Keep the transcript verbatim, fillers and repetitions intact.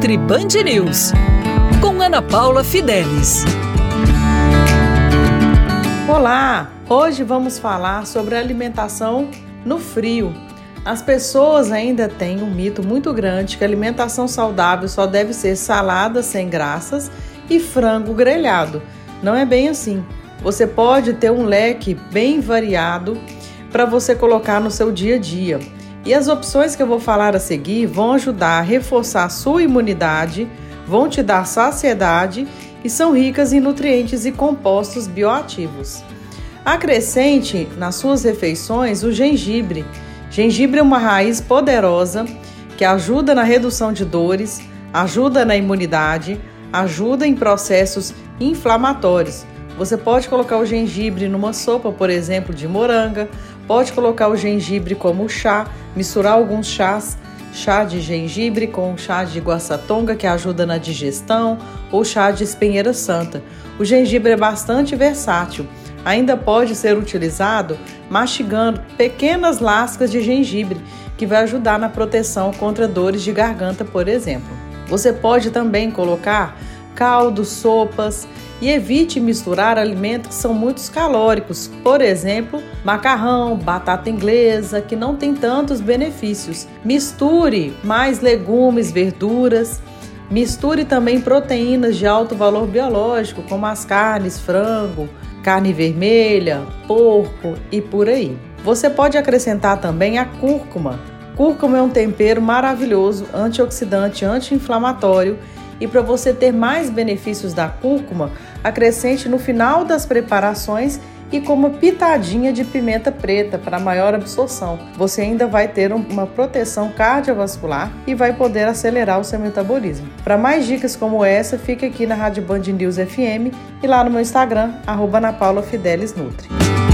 Nutri Band News, com Ana Paula Fidelis. Olá! Hoje vamos falar sobre a alimentação no frio. As pessoas ainda têm um mito muito grande que a alimentação saudável só deve ser salada sem graças e frango grelhado. Não é bem assim. Você pode ter um leque bem variado para você colocar no seu dia a dia. E as opções que eu vou falar a seguir vão ajudar a reforçar a sua imunidade, vão te dar saciedade e são ricas em nutrientes e compostos bioativos. Acrescente nas suas refeições o gengibre. Gengibre é uma raiz poderosa que ajuda na redução de dores, ajuda na imunidade, ajuda em processos inflamatórios. Você pode colocar o gengibre numa sopa, por exemplo, de moranga, pode colocar o gengibre como chá, misturar alguns chás, chá de gengibre com chá de guaçatonga, que ajuda na digestão, ou chá de espinheira santa. O gengibre é bastante versátil. Ainda pode ser utilizado mastigando pequenas lascas de gengibre, que vai ajudar na proteção contra dores de garganta, por exemplo. Você pode também colocar caldos, sopas, e evite misturar alimentos que são muito calóricos, por exemplo, macarrão, batata inglesa, que não tem tantos benefícios. Misture mais legumes, verduras, misture também proteínas de alto valor biológico, como as carnes, frango, carne vermelha, porco e por aí. Você pode acrescentar também a cúrcuma. Cúrcuma é um tempero maravilhoso, antioxidante, anti-inflamatório. E para você ter mais benefícios da cúrcuma, acrescente no final das preparações e com uma pitadinha de pimenta preta para maior absorção. Você ainda vai ter uma proteção cardiovascular e vai poder acelerar o seu metabolismo. Para mais dicas como essa, fique aqui na Rádio Band News F M e lá no meu Instagram, arroba Ana Paula Fidelis Nutri.